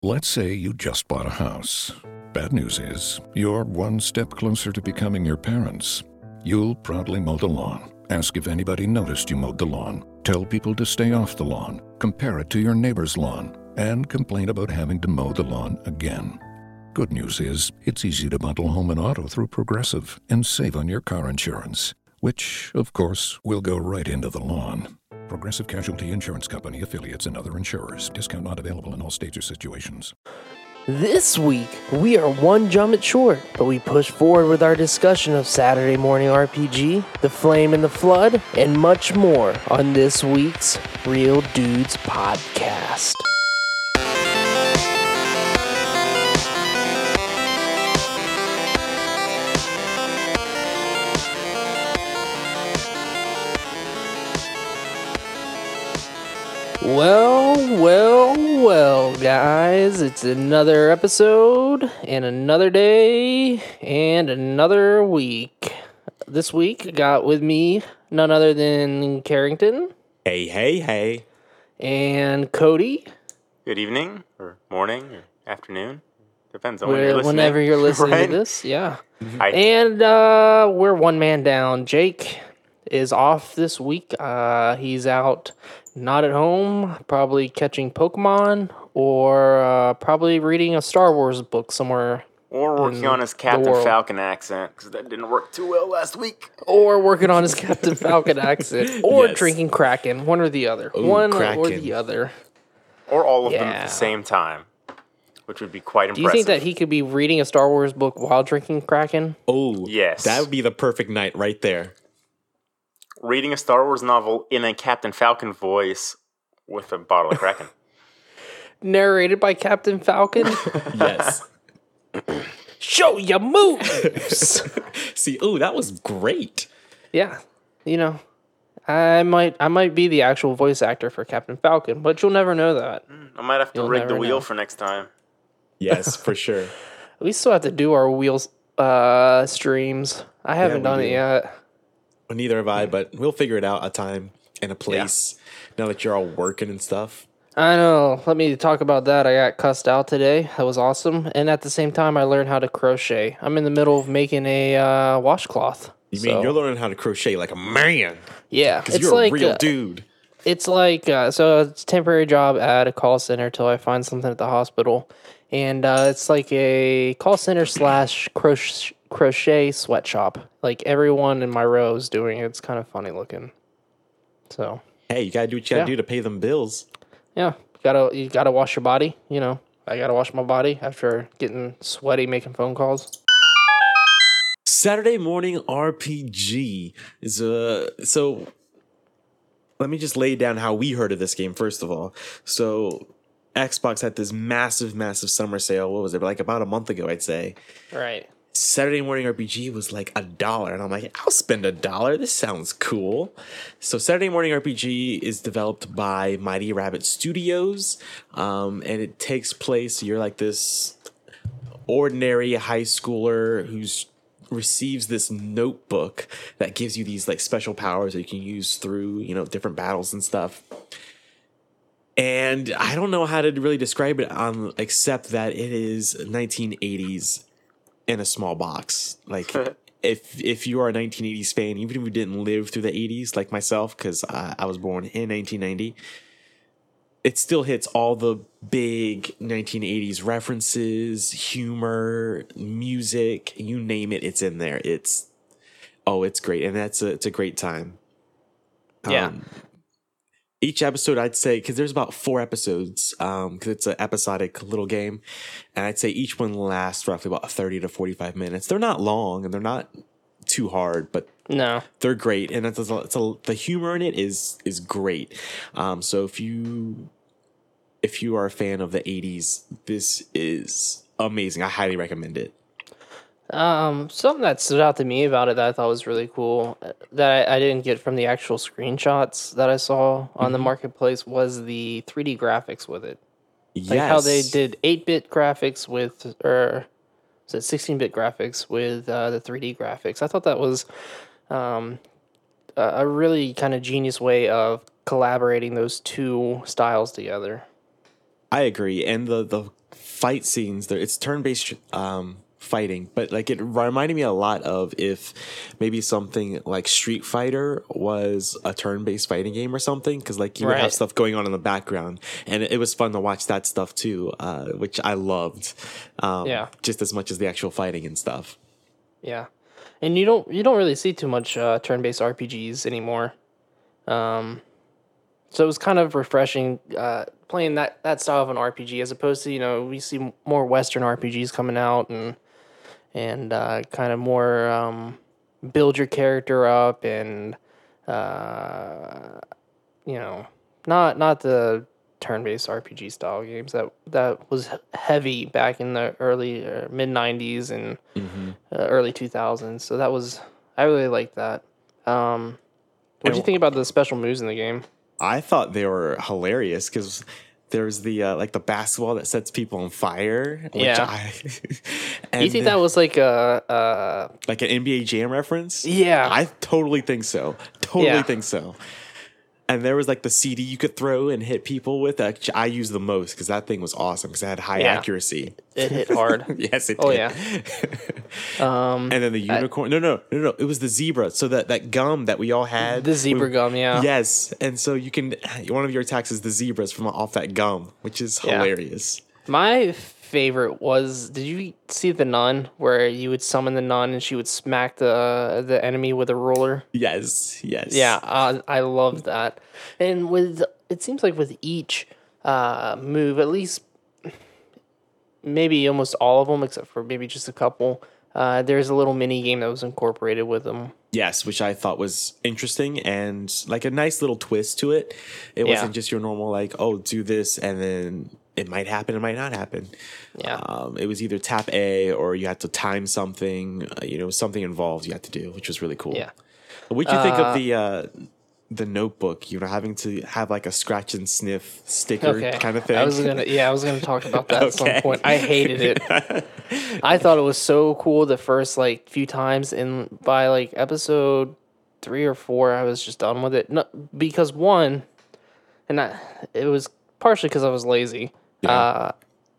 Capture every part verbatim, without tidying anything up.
Let's say you just bought a house. Bad news is, you're one step closer to becoming your parents. You'll proudly mow the lawn, ask if anybody noticed you mowed the lawn, tell people to stay off the lawn, compare it to your neighbor's lawn, and complain about having to mow the lawn again. Good news is, it's easy to bundle home and auto through Progressive and save on your car insurance, which, of course, will go right into the lawn. Progressive Casualty Insurance Company, affiliates, and other insurers. Discount not available in all states or situations. This week, we are one Jummit short, but we push forward with our discussion of Saturday Morning R P G, The Flame and the Flood, and much more on this week's Real Dudes Podcast. Well, well, well, guys, it's another episode, and another day, and another week. This week, I got with me none other than Carrington. Hey, hey, hey. And Cody. Good evening, or morning, or afternoon. Depends on when Where, you're listening. whenever you're listening right? to this, yeah. I, And uh, we're one man down. Jake is off this week. Uh, he's out, not at home, probably catching Pokemon, or uh, probably reading a Star Wars book somewhere. or working on his Captain Falcon accent, because that didn't work too well last week. Or working on his Captain Falcon accent. Or Yes. drinking Kraken. One or the other. Ooh, one or Kraken. the other. Or all of them at Yeah. the same time, which would be quite Do impressive. you think that he could be reading a Star Wars book while drinking Kraken? Oh, Yes. That would be the perfect night right there. Reading a Star Wars novel in a Captain Falcon voice with a bottle of Kraken. Narrated by Captain Falcon? Yes. Show your moves! See, oh, that was great. Yeah, you know, I might I might be the actual voice actor for Captain Falcon, but you'll never know that. I might have to You'll rig the never wheel know. for next time. Yes, for sure. We still have to do our wheels uh, streams. I haven't we done do. it yet. Well, neither have I, but we'll figure it out a time and a place now that you're all working and stuff. I know. Let me talk about that. I got cussed out today. That was awesome. And at the same time, I learned how to crochet. I'm in the middle of making a uh, washcloth. You mean So, you're learning how to crochet like a man? yeah, Because it's you're like a real uh, dude. It's like, uh, so it's a temporary job at a call center till I find something at the hospital. And uh, it's like a call center slash crochet, crochet sweatshop. Like everyone in my row is doing it. It's kind of funny looking. So, Hey, you gotta do what you gotta Yeah. do to pay them bills. yeah, you gotta, you gotta wash your body. You know, I gotta wash my body after getting sweaty making phone calls. Saturday Morning R P G is uh so let me just lay down how we heard of this game first of all. So Xbox had this massive, massive summer sale. What was it? Like about a month ago, I'd say. Right. Saturday Morning R P G was like a dollar, and I'm like, I'll spend a dollar. This sounds cool. So Saturday Morning R P G is developed by Mighty Rabbit Studios, um, and it takes place. You're like this ordinary high schooler who's receives this notebook that gives you these like special powers that you can use through, you know, different battles and stuff. And I don't know how to really describe it um, except that it is nineteen eighties in a small box. Like if if you are a nineteen eighties fan, even if you didn't live through the eighties like myself, because I, I was born in nineteen ninety, it still hits all the big nineteen eighties references, humor, music, you name it, it's in there. It's oh, it's great, and that's a it's a great time. Yeah. Um, each episode, I'd say, because there's about four episodes, um, because it's an episodic little game, and I'd say each one lasts roughly about thirty to forty-five minutes. They're not long, and they're not too hard, but No. they're great, and it's a, it's a, the humor in it is is great. Um, so if you if you are a fan of the eighties, this is amazing. I highly recommend it. Um, something that stood out to me about it that I thought was really cool uh, that I, I didn't get from the actual screenshots that I saw on the marketplace was the three D graphics with it. Like Yes. how they did eight-bit graphics with, or was it sixteen-bit graphics with uh, the three D graphics. I thought that was um, a, a really kind of genius way of collaborating those two styles together. I agree, and the the fight scenes there, it's turn-based um, fighting, but like it reminded me a lot of if maybe something like Street Fighter was a turn-based fighting game or something, because like you would have Right. stuff going on in the background, and it was fun to watch that stuff too, uh, which I loved. Um, Yeah. just as much as the actual fighting and stuff. Yeah, and you don't you don't really see too much uh, turn-based R P Gs anymore. Um, so it was kind of refreshing uh, playing that, that style of an R P G as opposed to, you know, we see m- more Western R P Gs coming out and and uh, kind of more um, build your character up and uh, you know, not not the turn-based R P G style games that that was heavy back in the early uh, mid nineties and uh, early two thousands. So that was I really liked that. Um, what do you And- think about the special moves in the game? I thought they were hilarious because there's the uh, like the basketball that sets people on fire. Which Yeah. I, Do and you think that was like a, uh like an N B A Jam reference? Yeah. I totally think so. Totally Yeah. think so. And there was like the C D you could throw and hit people with. That I used the most because that thing was awesome because it had high Yeah. accuracy. it hit hard? Yes, it Oh, did. yeah. Um, And then the unicorn. no, no, no, no. It was the zebra. So that, that gum that we all had. The zebra we- gum, yeah. Yes. And so you can, one of your attacks is the zebras from off that gum, which is Yeah. hilarious. My favorite was, did you see the nun where you would summon the nun and she would smack the the enemy with a ruler? Yes. Yes. Yeah, uh, I loved that. And with it seems like with each uh, move, at least maybe almost all of them, except for maybe just a couple, uh, there's a little mini game that was incorporated with them. Yes, which I thought was interesting and like a nice little twist to it. It Yeah. wasn't just your normal like, oh, do this and then it might happen, it might not happen. Yeah. Um, it was either tap A or you had to time something. Uh, you know, something involved you had to do, which was really cool. Yeah. What do you think Uh, of the uh, the notebook? You know, having to have like a scratch and sniff sticker Okay. kind of thing. I was gonna, yeah, I was gonna talk about that at some Okay. point. I hated it. I thought it was so cool the first like few times, and by like episode three or four, I was just done with it. No, because one, and I, it was partially because I was lazy. Yeah. Uh,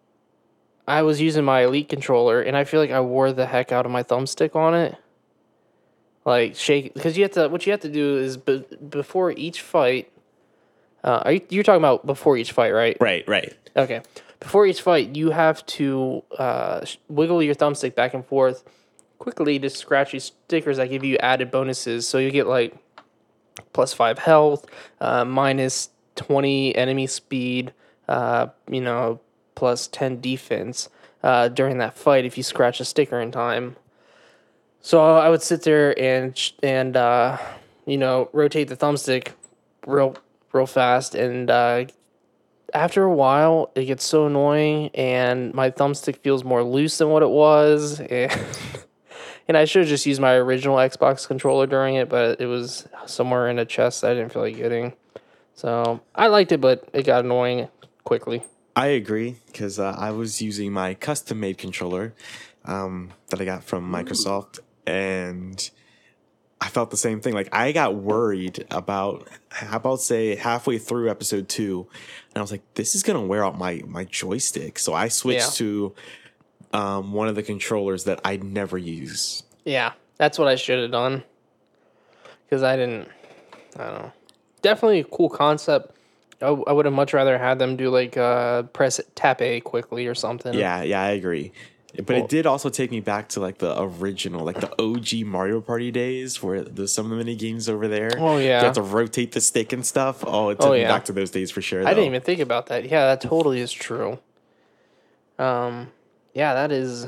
I was using my Elite controller, and I feel like I wore the heck out of my thumbstick on it. Like shake, because you have to. What you have to do is be, before each fight. Uh, are you, you're talking about before each fight, right? right, right. Okay. Before each fight, you have to uh, sh- wiggle your thumbstick back and forth quickly to scratch these stickers that give you added bonuses. So you get like plus five health, uh, minus twenty enemy speed, uh, you know, plus ten defense uh, during that fight if you scratch a sticker in time. So I would sit there and sh- and uh, you know, rotate the thumbstick real real fast, and uh, after a while it gets so annoying, and my thumbstick feels more loose than what it was, and and I should have just used my original Xbox controller during it, but it was somewhere in a chest I didn't feel like getting. So I liked it, but it got annoying quickly. I agree because uh, I was using my custom made controller um, that I got from Microsoft, and I felt the same thing. Like I got worried about, how about say halfway through episode two, and I was like, this is gonna wear out my my joystick. So I switched Yeah. to um, one of the controllers that I never use. Yeah, that's what I should have done. Because I didn't, I don't know. Definitely a cool concept. I, I would have much rather had them do like uh, press tap A quickly or something. Yeah, yeah, I agree. But Well- it did also take me back to like the original, like the O G Mario Party days, where there's some of the mini games over there. Oh, yeah. you have to rotate the stick and stuff. Oh, it took Oh, me yeah. back to those days for sure. I didn't though. even think about that. Yeah, that totally is true. Um, yeah, that is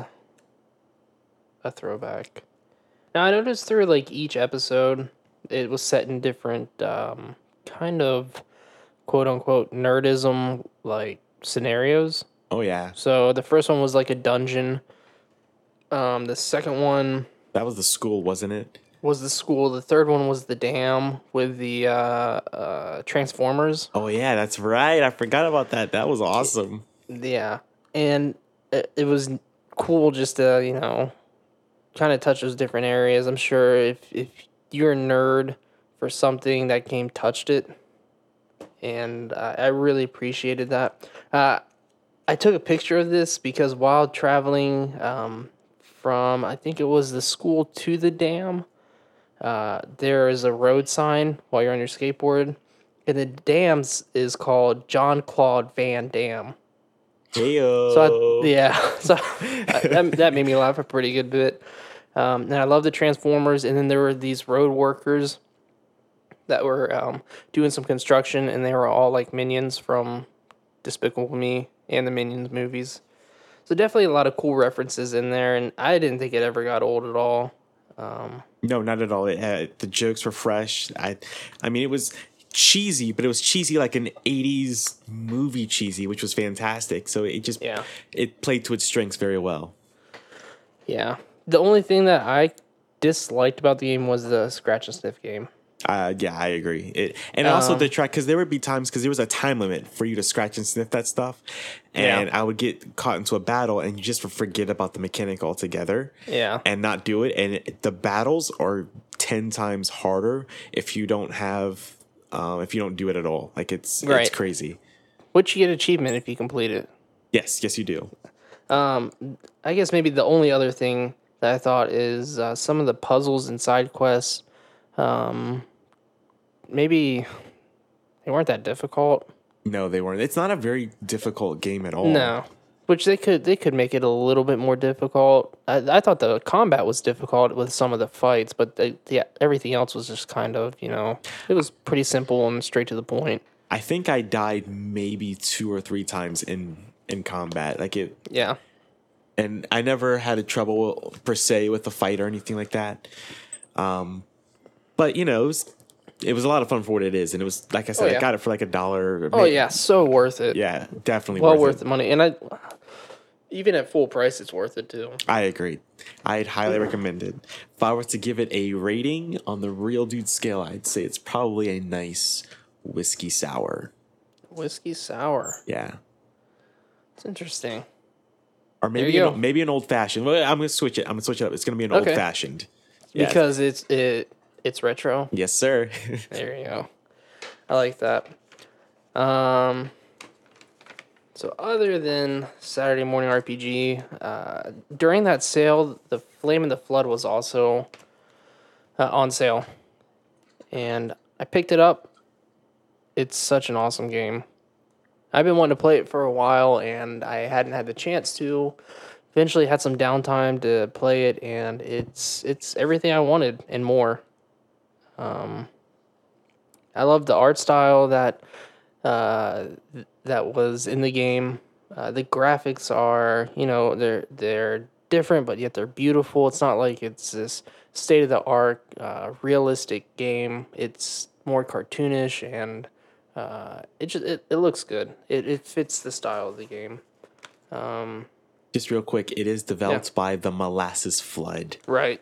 a throwback. Now I noticed through like each episode, it was set in different um, kind of quote unquote nerdism like scenarios. Oh yeah, So the first one was like a dungeon. Um, the second one that was the school, wasn't it? was the school. The third one was the dam with the uh, uh, Transformers. Oh yeah, that's right. I forgot about that. That was awesome. Yeah, and it, it was cool just to, you know, kind of touch those different areas. I'm sure if if you're a nerd for something, that game touched it, and uh, I really appreciated that. Uh, I took a picture of this because while traveling um, from, I think it was the school to the dam, uh, there is a road sign while you're on your skateboard, and the dams is called John Claude Van Damme. Heyo. So I, yeah, so I, that that made me laugh a pretty good bit. Um, and I love the Transformers, and then there were these road workers that were um, doing some construction, and they were all like minions from Despicable Me and the Minions movies. So definitely a lot of cool references in there, and I didn't think it ever got old at all. Um, No, not at all. It had, the jokes were fresh. I, I mean, it was cheesy, but it was cheesy like an eighties movie cheesy, which was fantastic. So it just Yeah. it played to its strengths very well. yeah. The only thing that I disliked about the game was the scratch and sniff game. Uh, yeah, I agree. It, and also Um, the track, because there would be times, because there was a time limit for you to scratch and sniff that stuff, and Yeah. I would get caught into a battle, and you just would forget about the mechanic altogether, Yeah. and not do it. And it, the battles are ten times harder if you don't have, um, if you don't do it at all. Like it's Right. it's crazy. Which you get achievement if you complete it. Yes, yes, you do. Um, I guess maybe the only other thing that I thought is uh, some of the puzzles and side quests. Um, maybe they weren't that difficult. No, they weren't. It's not a very difficult game at all. No, which they could they could make it a little bit more difficult. I, I thought the combat was difficult with some of the fights, but the, yeah, everything else was just kind of, you know, it was pretty simple and straight to the point. I think I died maybe two or three times in in combat. Like it. Yeah. And I never had a trouble per se with the fight or anything like that. Um, but you know, it was, it was a lot of fun for what it is, and it was like I said, Oh, yeah. I got it for like a dollar. Oh yeah, so worth it. yeah, definitely well worth, worth it. the money, and I even at full price, it's worth it too. I agree. I'd highly recommend it. If I were to give it a rating on the Real Dude scale, I'd say it's probably a nice whiskey sour. Whiskey sour. Yeah. It's interesting. Or There maybe you an, go. maybe an old fashioned. Well, I'm gonna switch it. I'm gonna switch it up. It's gonna be an old Okay. fashioned. Because it's it it's retro. Yes, sir. There you go. I like that. Um. So other than Saturday Morning R P G, uh, during that sale, the Flame and the Flood was also uh, on sale, and I picked it up. It's such an awesome game. I've been wanting to play it for a while, and I hadn't had the chance to. Eventually, had some downtime to play it, and it's it's everything I wanted and more. Um, I love the art style that uh, th- that was in the game. Uh, the graphics are, you know, they're they're different, but yet they're beautiful. It's not like it's this state of the art, uh, realistic game. It's more cartoonish, and uh, it just it, it looks good. It it fits the style of the game. Um, Just real quick, it is developed Yeah. by the Molasses Flood. right.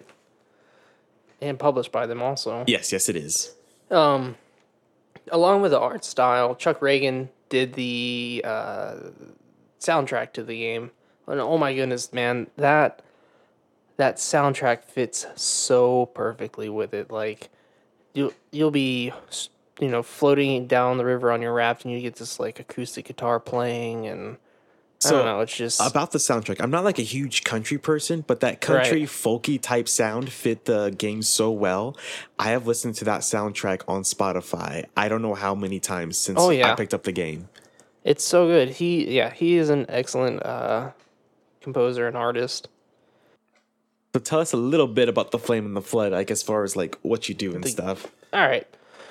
And published by them also. Yes, yes, it is. Um, along with the art style, Chuck Reagan did the uh, soundtrack to the game. And oh my goodness, man, that that soundtrack fits so perfectly with it. Like you you'll be you know floating down the river on your raft, and you get this like acoustic guitar playing, and I So, don't know, it's just About the soundtrack, I'm not like a huge country person, but that country Right. folky type sound fit the game so well. I have listened to that soundtrack on Spotify. I don't know how many times since Oh, yeah. I picked up the game. it's so good. He yeah, he is an excellent uh, composer and artist. So tell us a little bit about the Flame and the Flood, like as far as like what you do and stuff. All right.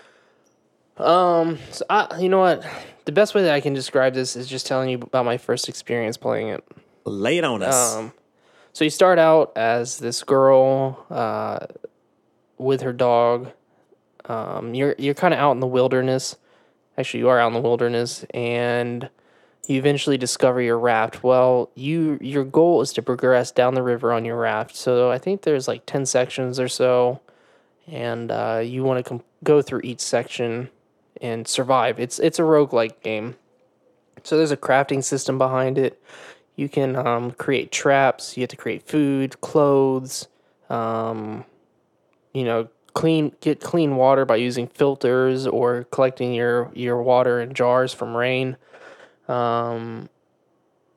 Um, so I, you know what? The best way that I can describe this is just telling you about my first experience playing it. Lay it on us. Um, so you start out as this girl uh, with her dog. Um, you're you're kind of out in the wilderness. Actually, you are out in the wilderness, and you eventually discover your raft. Well, you your goal is to progress down the river on your raft. So I think there's like ten sections or so, and uh, you want to com- go through each section and survive. It's it's a roguelike game. So there's a crafting system behind it. You can um, create traps. You have to create food, clothes. Um, you know, clean get clean water by using filters or collecting your your water in jars from rain. Um,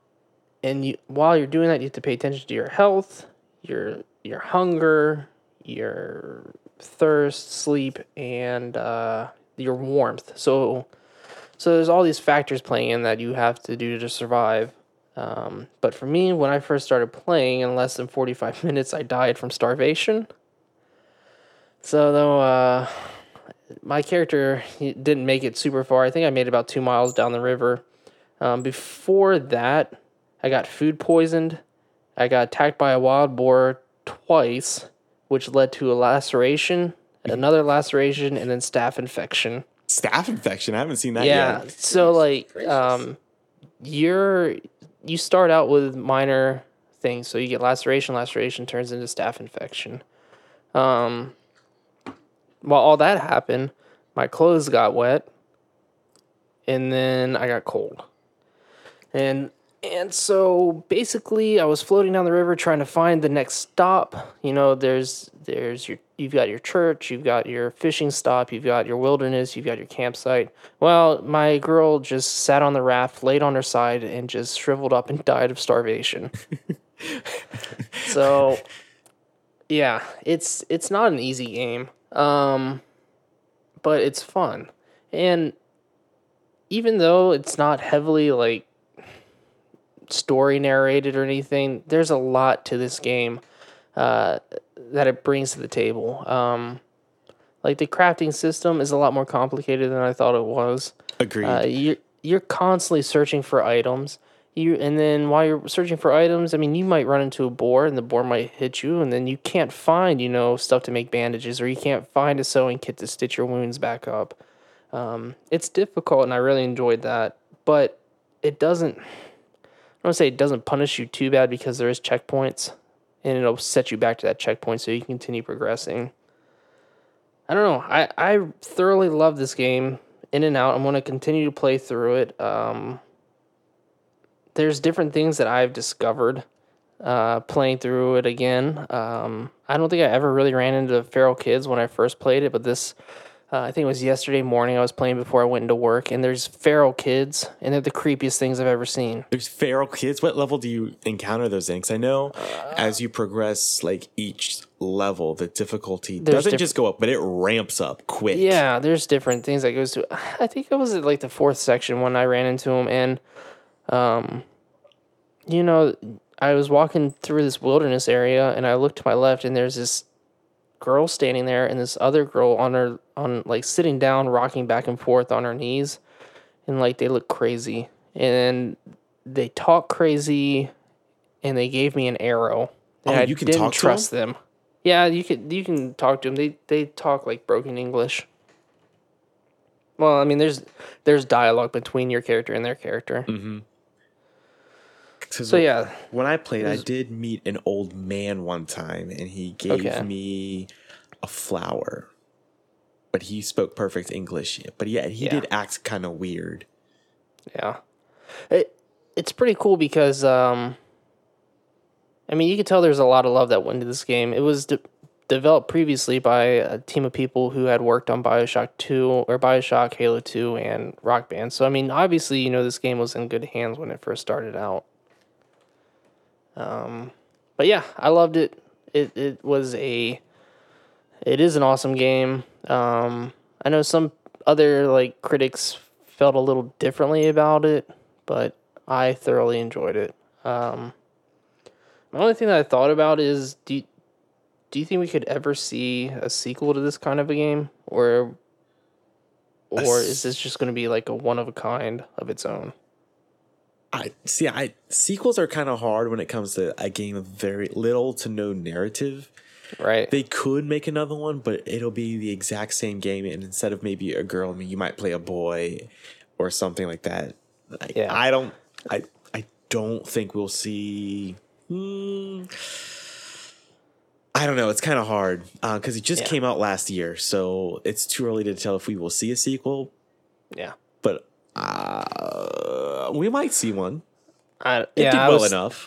and you, while you're doing that, you have to pay attention to your health, your your hunger, your thirst, sleep, and uh, your warmth. So, so there's all these factors playing in that you have to do to survive. Um, but for me, when I first started playing, in less than forty-five minutes, I died from starvation. So though uh, my character he didn't make it super far, I think I made about two miles down the river. Um, before that, I got food poisoned. I got attacked by a wild boar twice, which led to a laceration, another laceration, and then staph infection. Staph infection? I haven't seen that Yeah, yet. so like, um, you're you start out with minor things, so you get laceration. Laceration turns into staph infection. Um, while all that happened, my clothes got wet, and then I got cold. And and so basically I was floating down the river trying to find the next stop. You know, there's there's your you've got your church, you've got your fishing stop, you've got your wilderness, you've got your campsite. Well, my girl just sat on the raft, laid on her side, and just shriveled up and died of starvation. So yeah, it's it's not an easy game. Um but it's fun. And even though it's not heavily like story narrated or anything, there's a lot to this game uh, that it brings to the table. Um, like the crafting system is a lot more complicated than I thought it was. Agreed. Uh, you're you're constantly searching for items. You and then while you're searching for items, I mean, you might run into a boar and the boar might hit you, and then you can't find you know stuff to make bandages, or you can't find a sewing kit to stitch your wounds back up. Um, it's difficult, and I really enjoyed that, but it doesn't. I want to say it doesn't punish you too bad because there is checkpoints, and it'll set you back to that checkpoint so you can continue progressing. I don't know. I, I thoroughly love this game, in and out. I'm going to continue to play through it. Um, there's different things that I've discovered uh, playing through it again. Um, I don't think I ever really ran into feral kids when I first played it, but this... Uh, I think it was yesterday morning I was playing before I went into work, and there's feral kids, and they're the creepiest things I've ever seen. There's feral kids. What level do you encounter those in? Because I know uh, as you progress, like each level, the difficulty doesn't diff- just go up, but it ramps up quick. Yeah, there's different things that goes to. I think it was at like the fourth section when I ran into them, and um, you know, I was walking through this wilderness area, and I looked to my left, and there's this girl standing there and this other girl on her on like sitting down rocking back and forth on her knees, and like they look crazy and they talk crazy, and they gave me an arrow and oh, I you can didn't talk to trust them? them. Yeah, you can you can talk to them. They they talk like broken English. Well, I mean, there's there's dialogue between your character and their character. Mm-hmm. So yeah, when I played, was, I did meet an old man one time, and he gave okay. me a flower, but he spoke perfect English. But yeah, he yeah. did act kind of weird. Yeah, it it's pretty cool because um, I mean, you could tell there's a lot of love that went into this game. It was de- developed previously by a team of people who had worked on BioShock two or BioShock, Halo two, and Rock Band. So I mean, obviously, you know, this game was in good hands when it first started out. Um, but yeah, I loved it. It it was a, it is an awesome game. Um, I know some other like critics felt a little differently about it, but I thoroughly enjoyed it. Um, the only thing that I thought about is, do you, do you think we could ever see a sequel to this kind of a game, or, or is this just going to be like a one of a kind of its own? I see. I sequels are kind of hard when it comes to a game with very little to no narrative. Right. They could make another one, but it'll be the exact same game, and instead of maybe a girl, I mean, you might play a boy or something like that. I, yeah. I don't. I I don't think we'll see. Hmm, I don't know. It's kind of hard because uh, it just yeah. came out last year, so it's too early to tell if we will see a sequel. Yeah. But. Uh, we might see one. I, it yeah, did I well was, enough.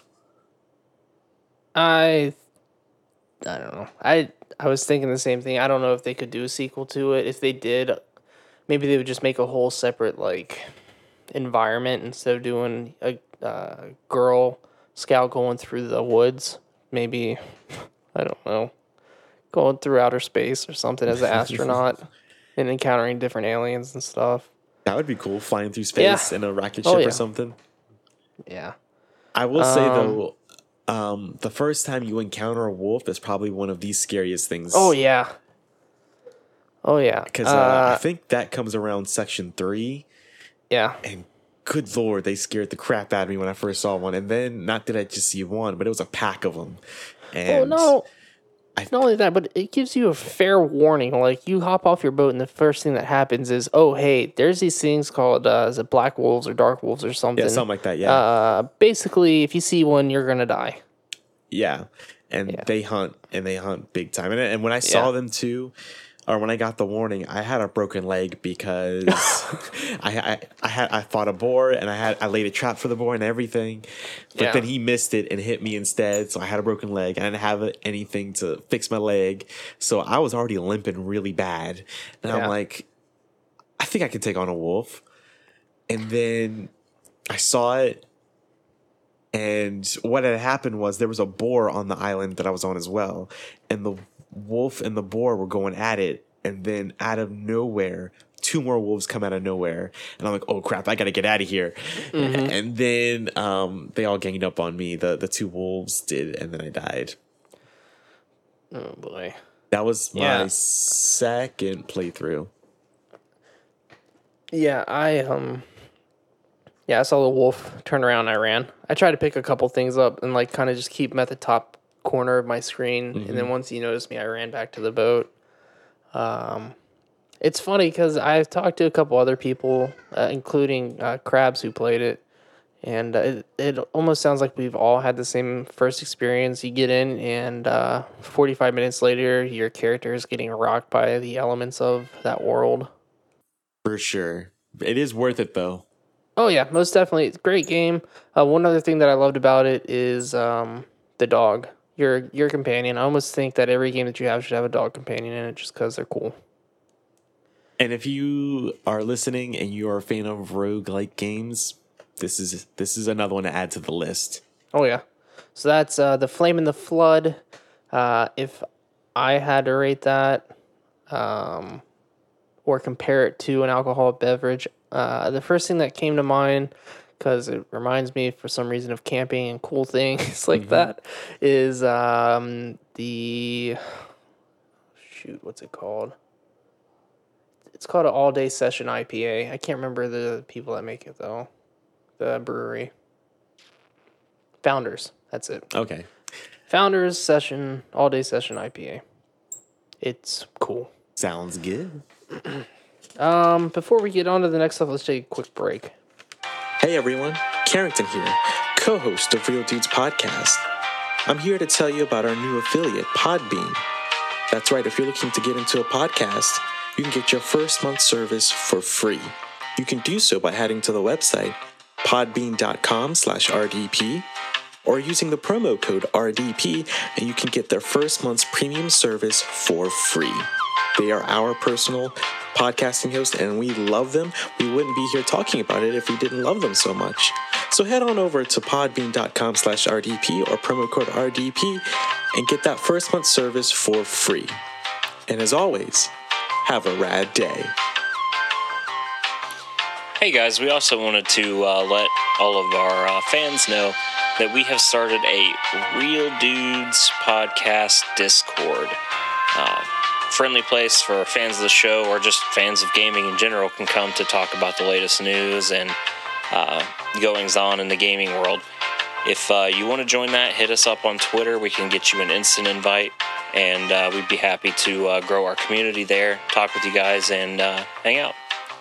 I I don't know. I I was thinking the same thing. I don't know if they could do a sequel to it. If they did, maybe they would just make a whole separate like environment instead of doing a uh, girl Scout going through the woods. Maybe, I don't know, going through outer space or something as an astronaut and encountering different aliens and stuff. That would be cool, flying through space Yeah. in a rocket Oh, ship yeah. or something. Yeah. I will say, Um, though, um, the first time you encounter a wolf is probably one of the scariest things. Oh, yeah. Oh, yeah. Because uh, Uh, I think that comes around section three. yeah. And good Lord, they scared the crap out of me when I first saw one. And then, not did I just see one, but it was a pack of them. And Oh, no. I- Not only that, but it gives you a fair warning. Like, you hop off your boat, and the first thing that happens is, oh, hey, there's these things called, uh, is it black wolves or dark wolves or something? Yeah, something like that, yeah. Uh, basically, if you see one, you're going to die. Yeah. And Yeah. they hunt, and they hunt big time. And, and when I saw Yeah. them too, or when I got the warning, I had a broken leg because I, I I had I fought a boar and I had I laid a trap for the boar and everything, but Yeah. then he missed it and hit me instead. So I had a broken leg. I didn't have anything to fix my leg, so I was already limping really bad. And Yeah. I'm like, I think I can take on a wolf. And then I saw it. And what had happened was there was a boar on the island that I was on as well. And the wolf and the boar were going at it. And then out of nowhere, two more wolves come out of nowhere. And I'm like, oh crap, I got to get out of here. Mm-hmm. And then um, they all ganged up on me. The, the two wolves did. And then I died. Oh, boy. That was my Yeah. second playthrough. Yeah, I, um... Yeah, I saw the wolf turn around and I ran. I tried to pick a couple things up and, like, kind of just keep them at the top corner of my screen. Mm-hmm. And then once he noticed me, I ran back to the boat. Um, it's funny because I've talked to a couple other people, uh, including uh, Krabs, who played it. And uh, it, it almost sounds like we've all had the same first experience. You get in, and uh, forty-five minutes later, your character is getting rocked by the elements of that world. For sure. It is worth it, though. Oh, yeah, most definitely. It's a great game. Uh, one other thing that I loved about it is um, the dog, your your companion. I almost think that every game that you have should have a dog companion in it just because they're cool. And if you are listening and you are a fan of roguelike games, this is this is another one to add to the list. Oh, yeah. So that's uh, The Flame and the Flood. Uh, if I had to rate that um, or compare it to an alcoholic beverage, uh, the first thing that came to mind, because it reminds me for some reason of camping and cool things like that, is um, the... Shoot, what's it called? It's called an all-day session I P A. I can't remember the people that make it, though. The brewery. Founders. That's it. Okay. Founders session, all-day session I P A. It's cool. Sounds good. Um, before we get on to the next stuff, let's take a quick break. Hey everyone, Carrington here, co-host of Real Dudes Podcast. I'm here to tell you about our new affiliate, Podbean. That's right, if you're looking to get into a podcast, you can get your first month service for free. You can do so by heading to the website, podbean.com slash RDP, or using the promo code R D P, and you can get their first month's premium service for free. They are our personal podcasting host, and we love them. We wouldn't be here talking about it if we didn't love them so much. So head on over to podbean.com slash RDP or promo code R D P and get that first month service for free. And as always, have a rad day. Hey guys, we also wanted to uh, let all of our uh, fans know that we have started a Real Dudes Podcast Discord. Uh, friendly place for fans of the show or just fans of gaming in general can come to talk about the latest news and uh, goings on in the gaming world. If uh, you want to join that, hit us up on Twitter. We can get you an instant invite, and uh, we'd be happy to uh, grow our community there, talk with you guys, and uh, hang out.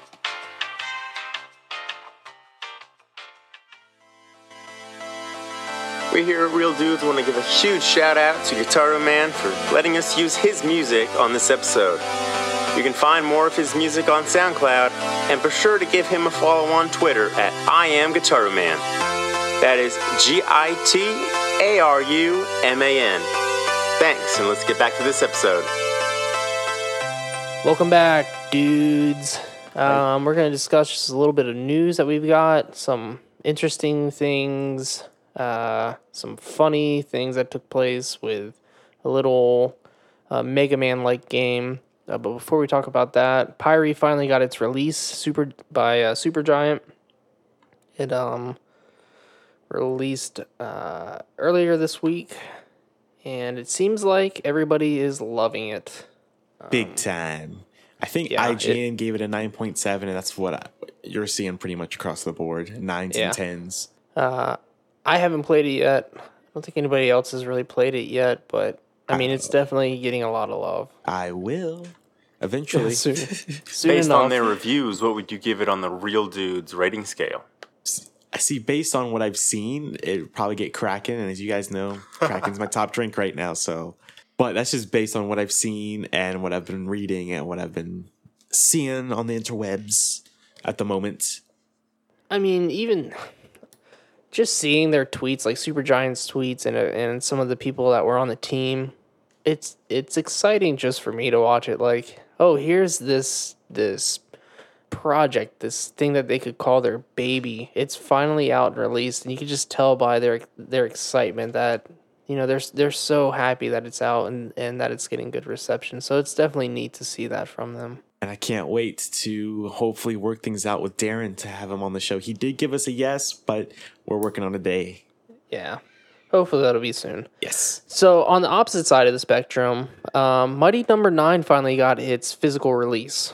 We here at Real Dudes want to give a huge shout out to Guitar Man for letting us use his music on this episode. You can find more of his music on SoundCloud, and be sure to give him a follow on Twitter at I am Guitar Man. That is G I T A R U M A N. Thanks, and let's get back to this episode. Welcome back, dudes. Um, we're going to discuss just a little bit of news that we've got, some interesting things uh, some funny things that took place with a little uh, Mega Man-like game. Uh, but before we talk about that, Pyre finally got its release super by uh, Supergiant. It um released uh, earlier this week, and it seems like everybody is loving it. Big time. I think yeah, I G N it, gave it a nine point seven, and that's what I, you're seeing pretty much across the board. Nines yeah. and tens. Uh, I haven't played it yet. I don't think anybody else has really played it yet, but I mean, it's definitely getting a lot of love. I will. Eventually. Soon. Soon Based enough. on their reviews, what would you give it on the Real Dudes rating scale? I see, based on what I've seen, it'd probably get Kraken. And as you guys know, Kraken's my top drink right now. So, but that's just based on what I've seen and what I've been reading and what I've been seeing on the interwebs at the moment. I mean, even just seeing their tweets, like Supergiant's tweets and, and some of the people that were on the team, it's it's exciting just for me to watch it. Like, oh, here's this this project, this thing that they could call their baby. It's finally out and released, and you can just tell by their their excitement that, you know, they're they're so happy that it's out and, and that it's getting good reception. So it's definitely neat to see that from them. And I can't wait to hopefully work things out with Darren to have him on the show. He did give us a yes, but we're working on a day. Yeah. Hopefully that'll be soon. Yes. So on the opposite side of the spectrum, um, Mighty Number Nine finally got its physical release,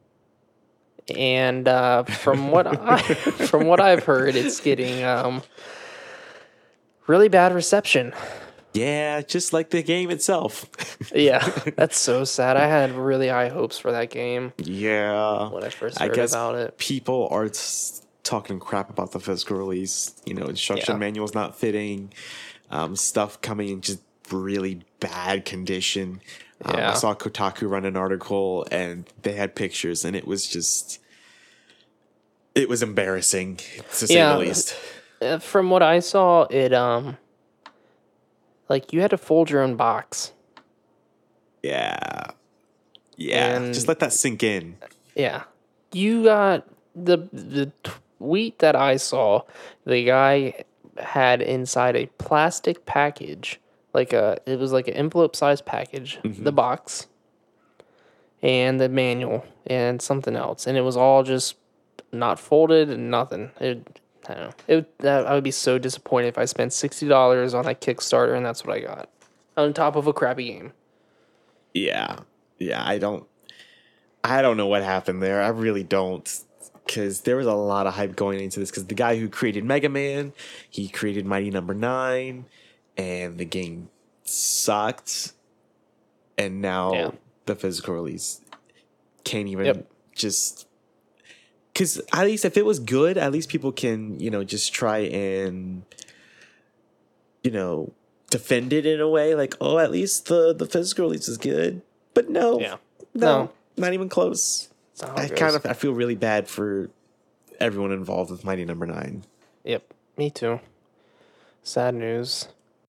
and uh, from what I from what I've heard, it's getting um, really bad reception. Yeah, just like the game itself. Yeah, that's so sad. I had really high hopes for that game. Yeah. When I first I heard guess about it, people are t- talking crap about the physical release. You know, instruction Yeah. manual's not fitting. Um, stuff coming in just really bad condition. Um, Yeah. I saw Kotaku run an article and they had pictures, and it was just, it was embarrassing to say Yeah. the least. Uh, from what I saw, it um, like you had to fold your own box. Yeah. Yeah. And- just let that sink in. Yeah, you got the the tweet that I saw. The guy had inside a plastic package, like a it was like an envelope sized package, Mm-hmm. the box, and the manual and something else, and it was all just not folded and nothing. It, I don't know. It that, I would be so disappointed if I spent sixty dollars on a Kickstarter and that's what I got, on top of a crappy game. Yeah. Yeah. I don't, I don't know what happened there. I really don't. Because there was a lot of hype going into this. Because the guy who created Mega Man, he created Mighty Number Nine, and the game sucked. And now Yeah. the physical release can't even Yep. just. Because at least if it was good, at least people can, you know, just try and, you know, defend it in a way. Like, oh, at least the, the physical release is good. But no, Yeah. no, No. not even close. That's not how I it goes. kind of I feel really bad for everyone involved with Mighty Number Nine. Yep, me too. Sad news.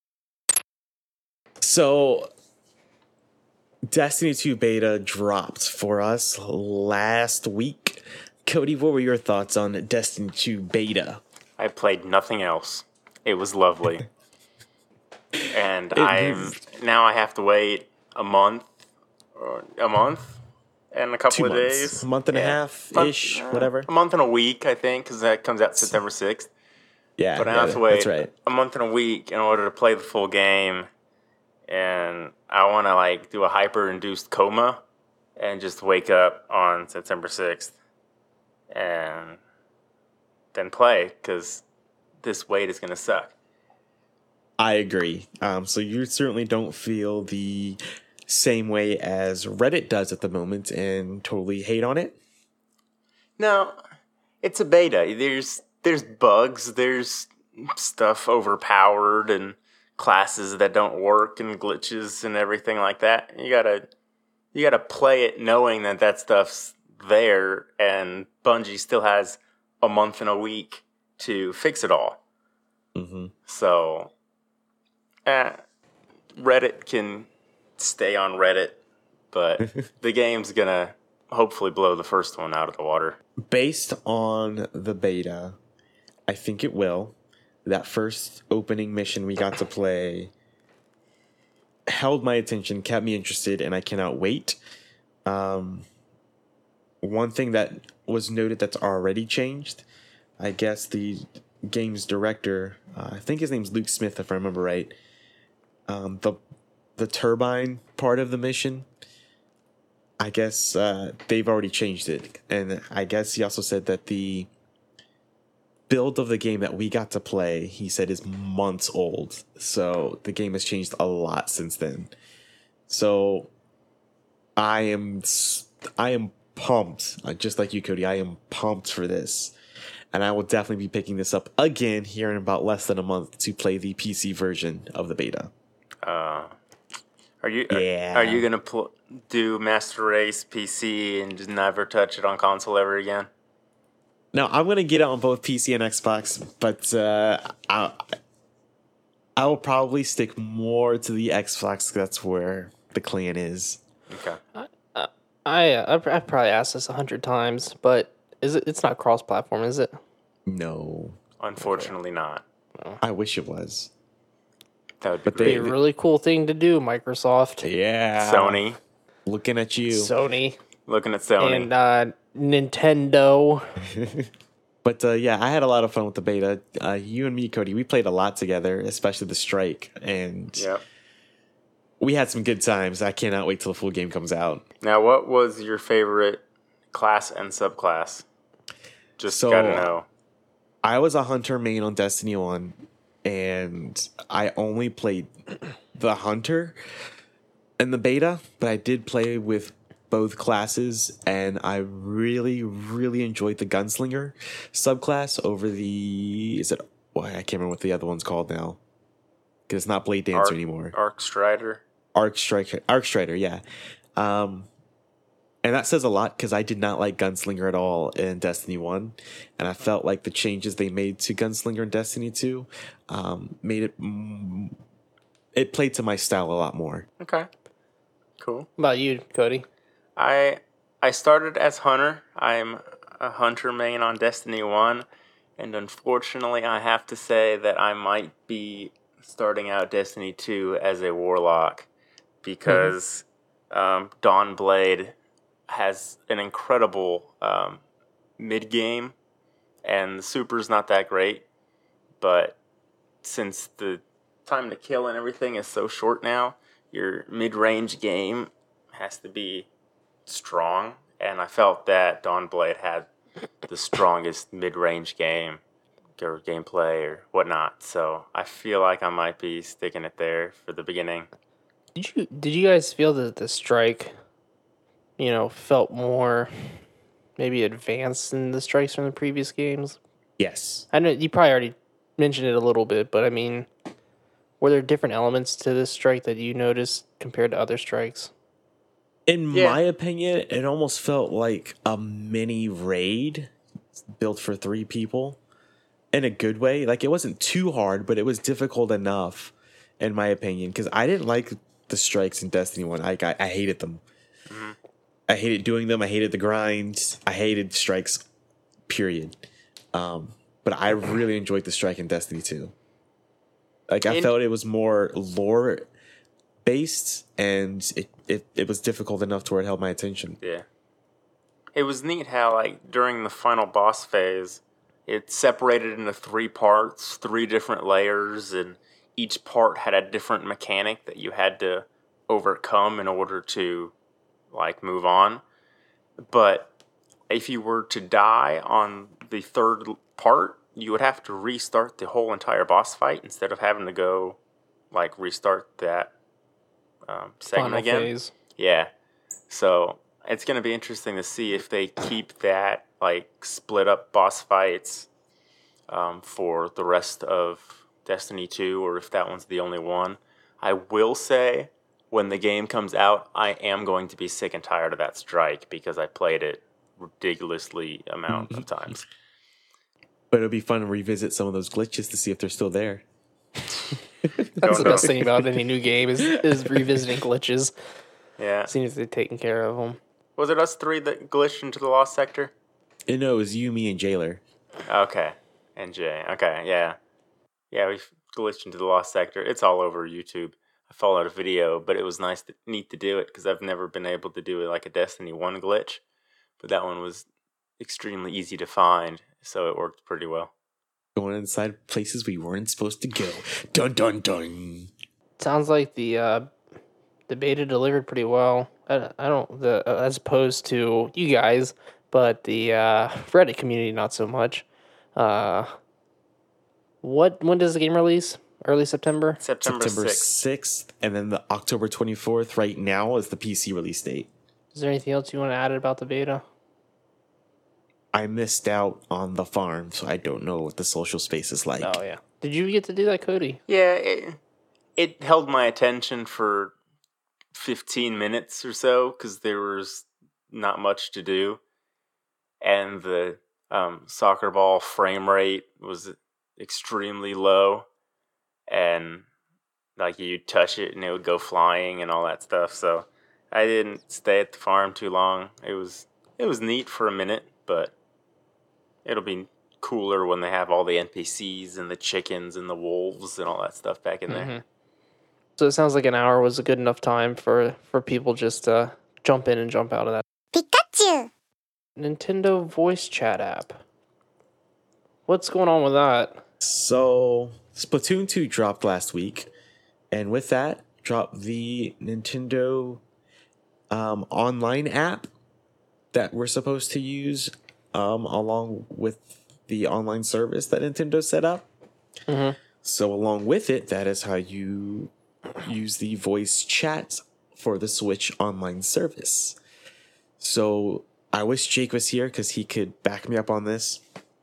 So, Destiny two beta dropped for us last week. Cody, what were your thoughts on Destiny two beta? I played nothing else. It was lovely. And I'm now I have to wait a month or a month and a couple Two of months, days. a month and a Yeah. half Month- ish, uh, whatever. A month and a week, I think, because that comes out September sixth. Yeah, But I yeah, have to wait That's right. a month and a week in order to play the full game. And I want to like do a hyper-induced coma and just wake up on September sixth and then play, because this wait is going to suck. I agree. Um, so you certainly don't feel the same way as Reddit does at the moment and totally hate on it. No, it's a beta. There's there's bugs, there's stuff overpowered and classes that don't work and glitches and everything like that. You gotta you gotta play it knowing that that stuff's there, and Bungie still has a month and a week to fix it all. Mm-hmm. So, eh, Reddit can stay on Reddit, but the game's gonna hopefully blow the first one out of the water. Based on the beta, I think it will. that first opening mission we got to play held my attention, kept me interested, and I cannot wait. Um, one thing that was noted that's already changed, I guess the game's director, uh, I think his name's Luke Smith, if I remember right. Um, the the turbine part of the mission, I guess uh, they've already changed it, and I guess he also said that the build of the game that we got to play, he said, is months old. So the game has changed a lot since then. So I am I am pumped, uh, just like you, Cody. I am pumped for this, and I will definitely be picking this up again here in about less than a month to play the P C version of the beta. Uh, are you Yeah. are, are you gonna pl- do Master Race P C and just never touch it on console ever again? No, I'm gonna get it on both P C and Xbox, but uh, I I will probably stick more to the Xbox. That's where the clan is. Okay. I uh, I've, I've probably asked this a hundred times, but is it? It's not cross-platform, is it? No, Unfortunately, not. I wish it was. That would be But Be they- a really cool thing to do, Microsoft, Yeah, Sony. looking at you. Sony, Looking at Sony. and uh, Nintendo. But uh, yeah, I had a lot of fun with the beta. Uh, you and me, Cody, we played a lot together, especially the strike, and Yep. we had some good times. I cannot wait till the full game comes out. Now, what was your favorite class and subclass? Just So- gotta know. I was a hunter main on Destiny one, and I only played the hunter in the beta, but I did play with both classes, and I really, really enjoyed the gunslinger subclass over the. Is it? Well, I can't remember what the other one's called now, because it's not Blade Dancer Arc, anymore. Arc Strider. Arc Striker, Arc Strider, yeah. Um, and that says a lot because I did not like Gunslinger at all in Destiny one, and I felt like the changes they made to Gunslinger in Destiny two um, made it. Mm, it played to my style a lot more. Okay. Cool. What about you, Cody? I I started as hunter. I'm a hunter main on Destiny one, and unfortunately, I have to say that I might be starting out Destiny two as a warlock because um, Dawn Blade has an incredible um, mid game, and the super's not that great. But since the time to kill and everything is so short now, your mid range game has to be strong, and I felt that Dawn Blade had the strongest mid-range game or gameplay or whatnot. So I feel like I might be sticking it there for the beginning. Did you did you guys feel that the strike, you know, felt more maybe advanced than the strikes from the previous games? Yes. I know you probably already mentioned it a little bit, but I mean, were there different elements to this strike that you noticed compared to other strikes? In Yeah. my opinion, it almost felt like a mini raid built for three people in a good way. Like, it wasn't too hard, but it was difficult enough, in my opinion, because I didn't like the strikes in Destiny one. I, I, I hated them. Mhm. I hated doing them. I hated the grind. I hated strikes, period. Um, but I really enjoyed the strike in Destiny two. Like, I In- felt it was more lore based, and it, it, it was difficult enough to where it held my attention. Yeah. It was neat how, like, during the final boss phase, it separated into three parts, three different layers, and each part had a different mechanic that you had to overcome in order to, like, move on. But if you were to die on the third part, you would have to restart the whole entire boss fight instead of having to go, like, restart that um, segment Final again. phase. Yeah. So it's going to be interesting to see if they keep that, like, split up boss fights um, for the rest of Destiny two, or if that one's the only one. I will say, when the game comes out, I am going to be sick and tired of that strike because I played it ridiculously amount of times. But it'll be fun to revisit some of those glitches to see if they're still there. That's the know. best thing about any new game is, is revisiting glitches, Yeah. seeing if they're taking care of them. Was it us three that glitched into the Lost Sector? And no, it was you, me, and Jailer. Okay. And Jay. Okay, yeah. Yeah, we glitched into the lost sector. It's all over YouTube. I followed a video, but it was nice, to, neat to do it because I've never been able to do it like a Destiny one glitch. But that one was extremely easy to find, so it worked pretty well. Going inside places we weren't supposed to go. Dun dun dun. Sounds like the uh, the beta delivered pretty well. I, I don't the uh, as opposed to you guys, but the uh, Reddit community not so much. Uh, what when does the game release? Early September. September September sixth. sixth, and then the October twenty-fourth right now is the P C release date. Is there anything else you want to add about the beta? I missed out on the farm, so I don't know what the social space is like. Oh yeah. Did you get to do that, Cody? Yeah, it, it held my attention for fifteen minutes or so because there was not much to do. And the um, soccer ball frame rate was extremely low. And like you'd touch it and it would go flying and all that stuff. So I didn't stay at the farm too long. It was it was neat for a minute, but it'll be cooler when they have all the N P Cs and the chickens and the wolves and all that stuff back in there. Mm-hmm. So it sounds like an hour was a good enough time for, for people just to jump in and jump out of that. Pikachu! Nintendo voice chat app. What's going on with that? So, Splatoon two dropped last week, and with that, dropped the Nintendo um, online app that we're supposed to use um, along with the online service that Nintendo set up. Mm-hmm. So, along with it, that is how you use the voice chat for the Switch online service. So, I wish Jake was here because he could back me up on this.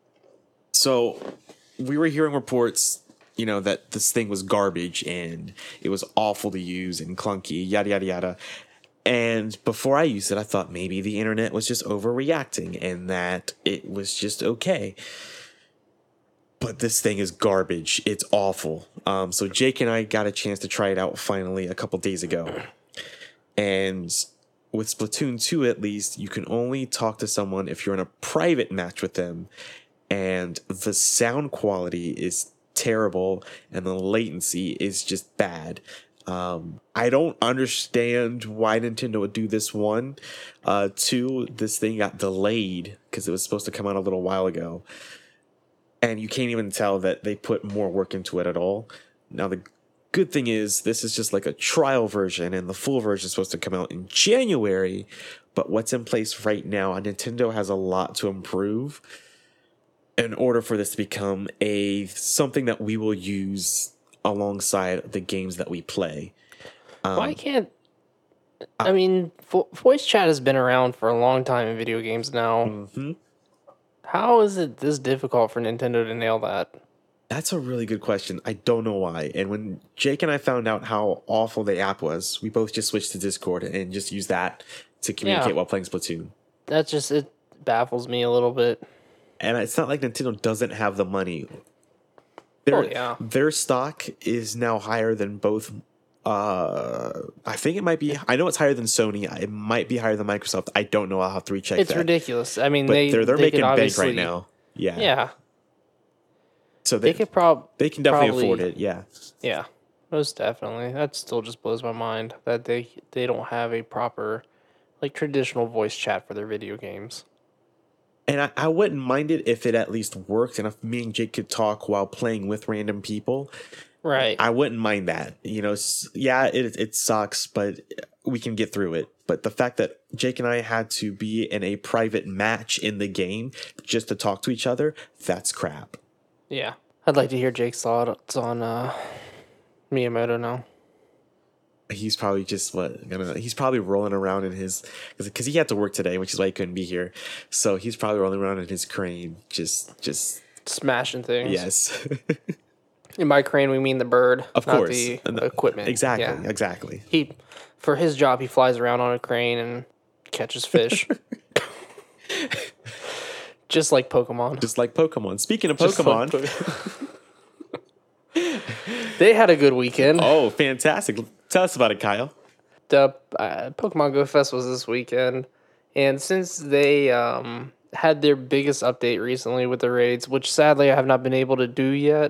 So, we were hearing reports, you know, that this thing was garbage and it was awful to use and clunky, yada, yada, yada. And before I used it, I thought maybe the internet was just overreacting and that it was just okay. But this thing is garbage. It's awful. Um, so Jake and I got a chance to try it out finally a couple days ago. And with Splatoon two, at least, you can only talk to someone if you're in a private match with them. And the sound quality is terrible and the latency is just bad. Um, I don't understand why Nintendo would do this. One. Uh, two, this thing got delayed because it was supposed to come out a little while ago. And you can't even tell that they put more work into it at all. Now, the good thing is this is just like a trial version and the full version is supposed to come out in January. But what's in place right now, Nintendo has a lot to improve in order for this to become a something that we will use alongside the games that we play. Um, Why can't... I mean, vo- voice chat has been around for a long time in video games now. mhm. How is it this difficult for Nintendo to nail that? That's a really good question. I don't know why. And when Jake and I found out how awful the app was, we both just switched to Discord and just used that to communicate Yeah. while playing Splatoon. That just, it baffles me a little bit. And it's not like Nintendo doesn't have the money. Their, Oh, yeah. Their stock is now higher than both. Uh, I think it might be. I know it's higher than Sony. It might be higher than Microsoft. I don't know. I'll have to recheck It's that. ridiculous. I mean, But they, they're they're they making could bank obviously, right now. Yeah. Yeah. So They they could prob they can definitely probably- afford it. Yeah. Yeah, most definitely. That still just blows my mind that they they don't have a proper, like, traditional voice chat for their video games. And I, I wouldn't mind it if it at least worked and if me and Jake could talk while playing with random people. Right. I wouldn't mind that. You know, s- yeah, it it sucks, but we can get through it. But the fact that Jake and I had to be in a private match in the game just to talk to each other, that's crap. Yeah. I'd like to hear Jake's thoughts on uh, Miyamoto now. He's probably just what gonna. He's probably rolling around in his because he had to work today, which is why he couldn't be here. So he's probably rolling around in his crane, just just Smashing things. yes, In my crane, we mean the bird, of not course, the And the- equipment. Exactly, Yeah. exactly. He, for his job, he flies around on a crane and catches fish. Just like Pokemon. Just like Pokemon. Speaking of Just like Pokemon, Po- they had a good weekend. oh, fantastic! Tell us about it, Kyle. The uh, Pokemon Go Fest was this weekend, and since they um, had their biggest update recently with the raids, which sadly I have not been able to do yet,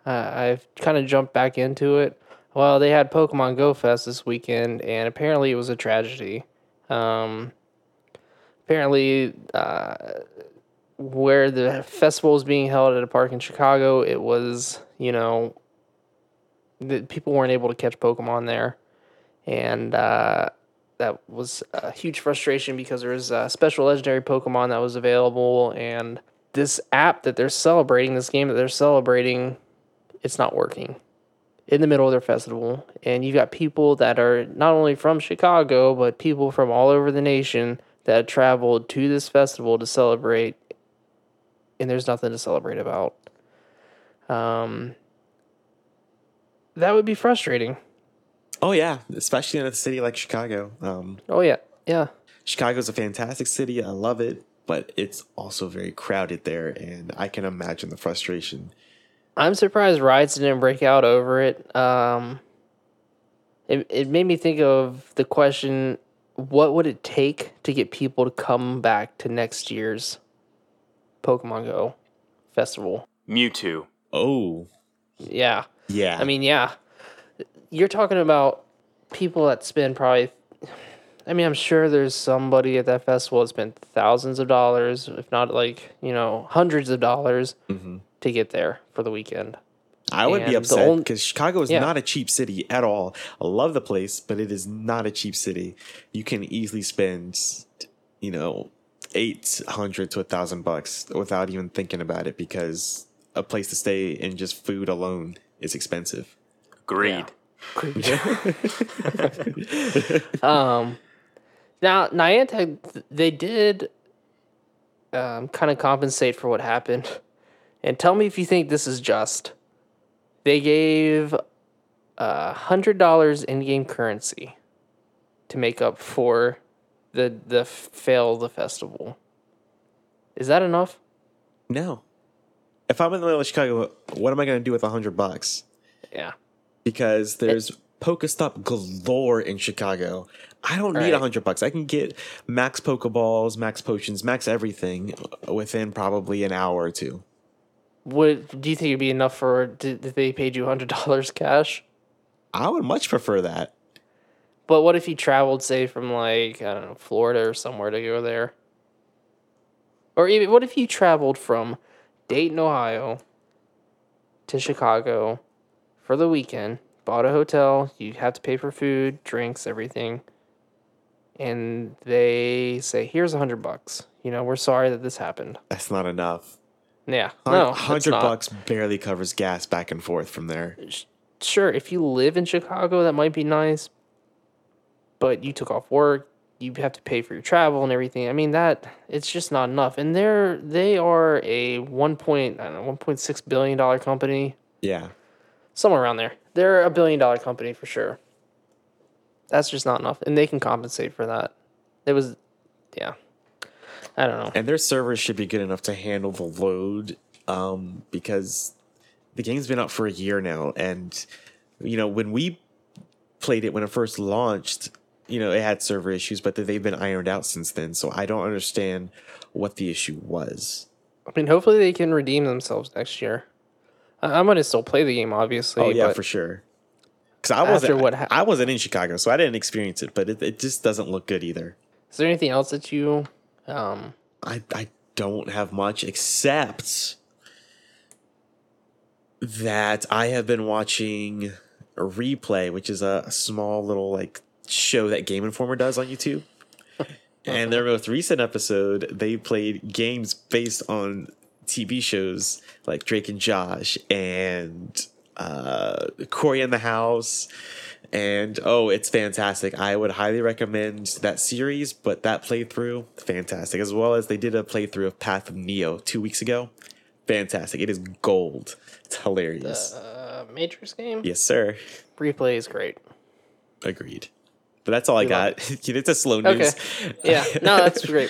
Uh, I've kind of jumped back into it. Well, they had Pokemon Go Fest this weekend, and apparently it was a tragedy. Um, apparently, uh, where the festival was being held at a park in Chicago, it was, you know, the people weren't able to catch Pokemon there. And uh, that was a huge frustration because there was a special legendary Pokemon that was available, and this app that they're celebrating, this game that they're celebrating, it's not working in the middle of their festival. And you've got people that are not only from Chicago, but people from all over the nation that traveled to this festival to celebrate, and there's nothing to celebrate about. Um, that would be frustrating. Oh yeah, especially in a city like Chicago. Um, oh yeah, yeah. Chicago's a fantastic city. I love it, but it's also very crowded there, and I can imagine the frustration. I'm surprised riots didn't break out over it. Um, it it made me think of the question: what would it take to get people to come back to next year's Pokemon Go festival? Mewtwo. Oh, yeah, yeah. I mean, yeah. You're talking about people that spend probably. I mean, I'm sure there's somebody at that festival that spent thousands of dollars, if not like you know hundreds of dollars, mm-hmm. to get there for the weekend. I would and be upset because only, Chicago is yeah. not a cheap city at all. I love the place, but it is not a cheap city. You can easily spend, you know, eight hundred to a thousand bucks without even thinking about it because a place to stay and just food alone is expensive. Agreed. Yeah. um, now Niantic, they did um, kind of compensate for what happened, and tell me if you think this is just. They gave a hundred dollars in-game currency to make up for the the fail of the festival. Is that enough? No. If I'm in the middle of Chicago, what am I going to do with a hundred bucks? Yeah. Because there's it, Pokestop galore in Chicago. I don't need a right. hundred bucks. I can get max Pokeballs, max potions, max everything within probably an hour or two. Would do you think it'd be enough for did they paid you a hundred dollars cash? I would much prefer that. But what if you traveled, say, from like I don't know, Florida or somewhere to go there? Or even what if you traveled from Dayton, Ohio, to Chicago for the weekend? Bought a hotel, you have to pay for food, drinks, everything. And they say, here's a hundred bucks. You know, we're sorry that this happened. That's not enough. Yeah. No, hundred bucks barely covers gas back and forth from there. Sure, if you live in Chicago, that might be nice. But you took off work, you have to pay for your travel and everything. I mean, that it's just not enough. And they're they are a one point I don't know, one point six billion dollar company. Yeah. Somewhere around there. They're a billion dollar company for sure. That's just not enough. And they can compensate for that. It was, yeah. I don't know. And their servers should be good enough to handle the load um, because the game's been out for a year now. And, you know, when we played it, when it first launched, you know, it had server issues, but they've been ironed out since then. So I don't understand what the issue was. I mean, hopefully they can redeem themselves next year. I'm going to still play the game, obviously. Oh, yeah, but for sure. Because I wasn't, what ha- I wasn't in Chicago, so I didn't experience it, but it, it just doesn't look good either. Is there anything else that you... Um, I, I don't have much except that I have been watching a Replay, which is a small little like show that Game Informer does on YouTube. And their most recent episode, they played games based on T V shows like Drake and Josh and uh, Cory in the House. And, oh, it's fantastic. I would highly recommend that series, but that playthrough, fantastic. As well as they did a playthrough of Path of Neo two weeks ago. Fantastic. It is gold. It's hilarious. The uh, Matrix game? Yes, sir. Replay is great. Agreed. But that's all we I got. It's a slow news. Okay. Yeah. No, that's great.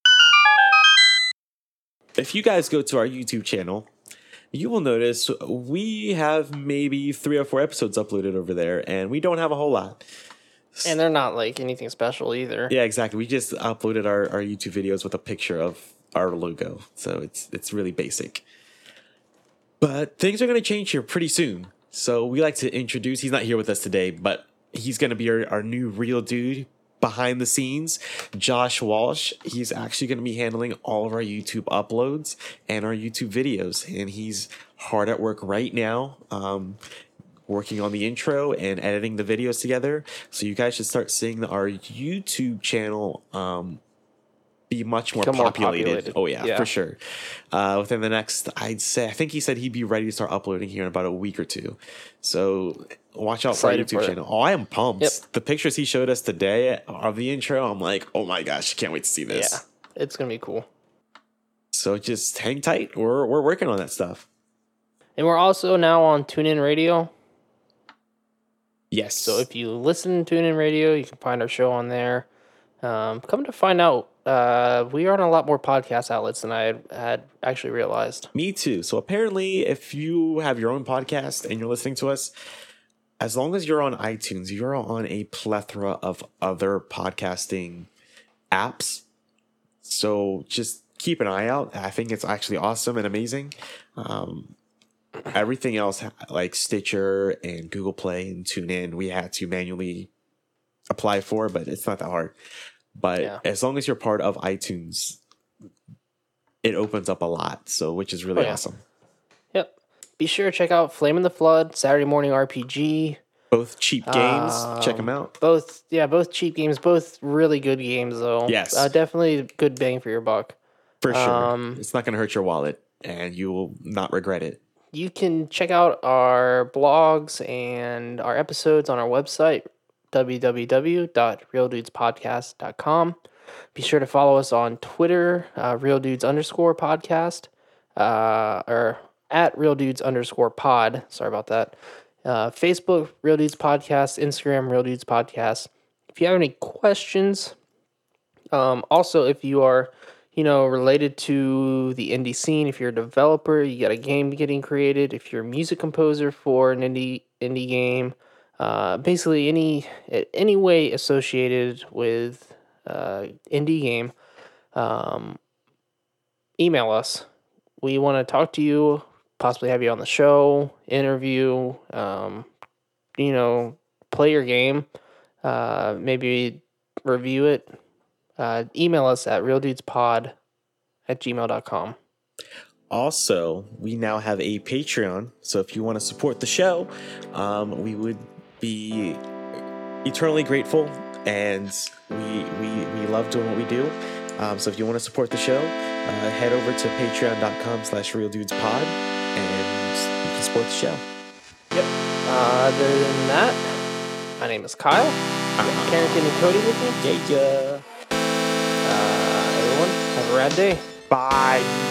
If you guys go to our YouTube channel, you will notice we have maybe three or four episodes uploaded over there, and we don't have a whole lot. And they're not like anything special either. Yeah, exactly. We just uploaded our, our YouTube videos with a picture of our logo, so it's it's really basic. But things are going to change here pretty soon. So we like to introduce, he's not here with us today, but he's going to be our, our new real dude behind the scenes, Josh Walsh. He's actually going to be handling all of our YouTube uploads and our YouTube videos. And he's hard at work right now, um, working on the intro and editing the videos together. So you guys should start seeing our YouTube channel um, be much more Become more populated. populated. Oh yeah, Yeah. for sure. Uh, within the next, I'd say, I think he said he'd be ready to start uploading here in about a week or two. So watch out for our Excited YouTube for it. channel. Oh, I am pumped. Yep. The pictures he showed us today of the intro, I'm like, oh my gosh, can't wait to see this. Yeah, it's gonna be cool. So just hang tight. We're we're working on that stuff. And we're also now on TuneIn Radio. Yes. So if you listen to TuneIn Radio, you can find our show on there. Um, come to find out, uh, we are on a lot more podcast outlets than I had, had actually realized. Me too. So apparently, if you have your own podcast and you're listening to us, as long as you're on iTunes, you're on a plethora of other podcasting apps. So just keep an eye out. I think it's actually awesome and amazing. Um, everything else, like Stitcher and Google Play and TuneIn, we had to manually apply for, but it's not that hard. But Yeah. as long as you're part of iTunes, it opens up a lot. So, which is really Oh, yeah. awesome. Yep. Be sure to check out Flame in the Flood, Saturday Morning R P G. Both cheap games. Check Um, them out. Both, yeah, both cheap games, both really good games, though. Yes. Uh, definitely good bang for your buck. For sure. um, It's not going to hurt your wallet and you will not regret it. You can check out our blogs and our episodes on our website, w w w dot real dudes podcast dot com. Be sure to follow us on Twitter, uh, real dudes underscore podcast, uh, or at real dudes underscore pod. Sorry about that. Uh, Facebook, Real Dudes Podcast, Instagram, Real Dudes Podcast. If you have any questions, um, also if you are, you know, related to the indie scene, if you're a developer, you got a game getting created, if you're a music composer for an indie indie game, uh, basically any any way associated with uh, indie game, um, email us. We want to talk to you, possibly have you on the show, interview, um, you know, play your game, uh, maybe review it. Uh, email us at realdudespod at gmail dot com. Also, we now have a Patreon. So if you want to support the show, um, we would be eternally grateful. And we, we, we love doing what we do. Um, so if you want to support the show, uh, head over to patreon.com slash realdudespod and you can support the show. Yep. Uh, other than that, my name is Kyle. I got Carrington and Cody with me. Yeah, yeah. Uh, everyone, have a rad day. Bye.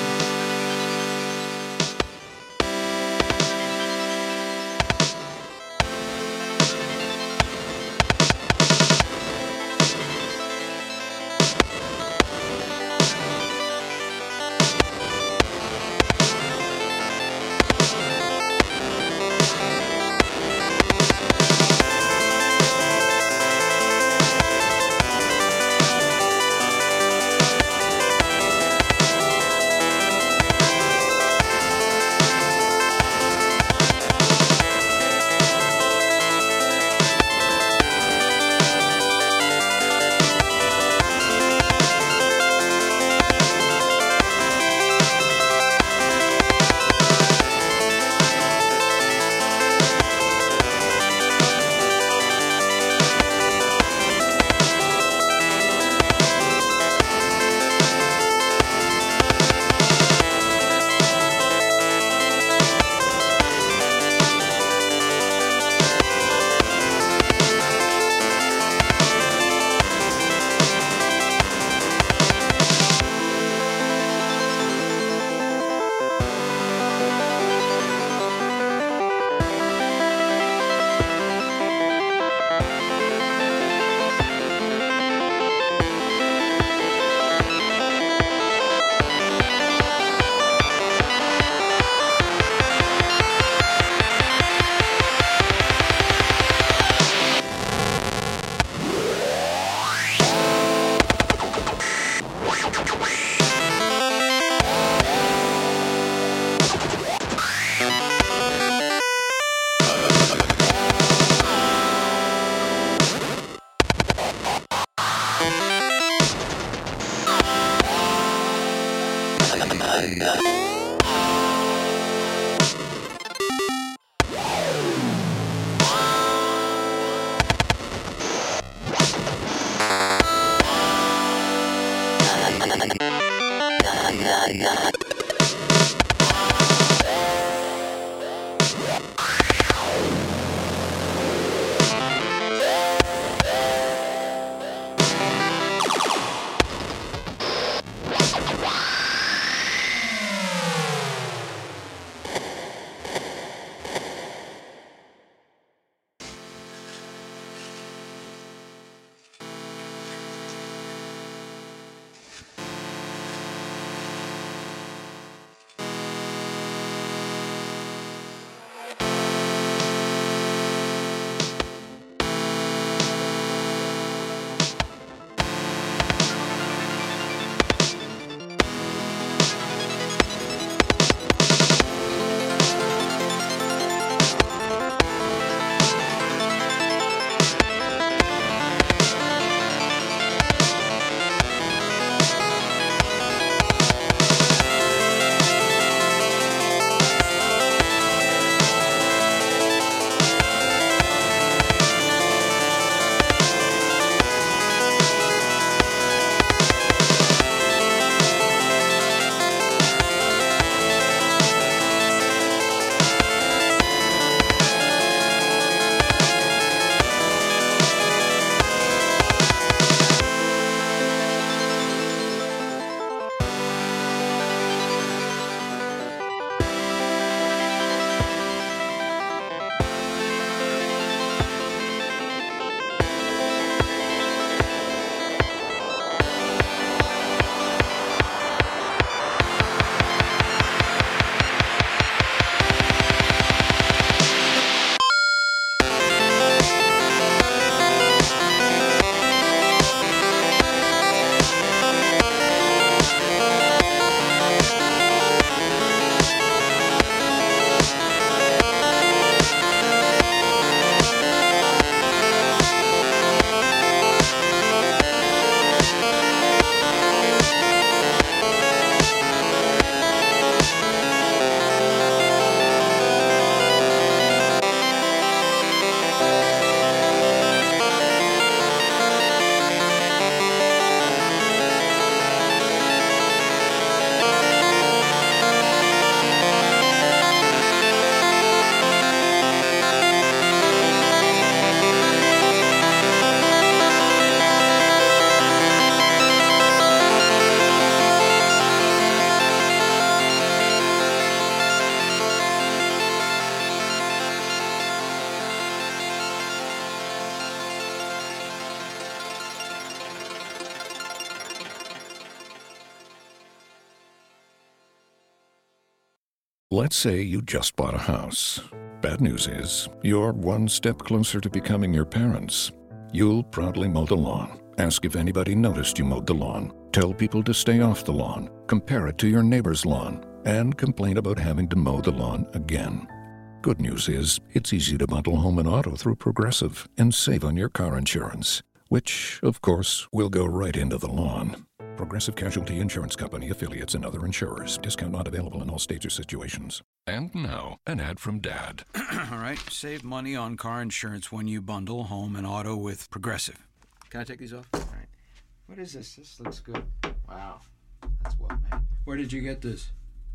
Let's say you just bought a house. Bad news is, you're one step closer to becoming your parents. You'll proudly mow the lawn, ask if anybody noticed you mowed the lawn, tell people to stay off the lawn, compare it to your neighbor's lawn, and complain about having to mow the lawn again. Good news is, it's easy to bundle home and auto through Progressive and save on your car insurance, which, of course, will go right into the lawn. Progressive Casualty Insurance Company, affiliates, and other insurers. Discount not available in all states or situations. And now, an ad from Dad. All right, save money on car insurance when you bundle home and auto with Progressive. Can I take these off? All right. What is this? This looks good. Wow, that's well made. Where did you get this?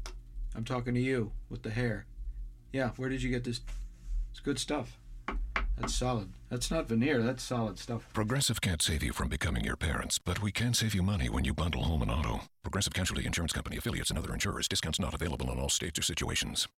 I'm talking to you with the hair. Yeah, where did you get this? It's good stuff. That's solid. That's not veneer. That's solid stuff. Progressive can't save you from becoming your parents, but we can save you money when you bundle home and auto. Progressive Casualty Insurance Company, affiliates, and other insurers. Discounts not available in all states or situations.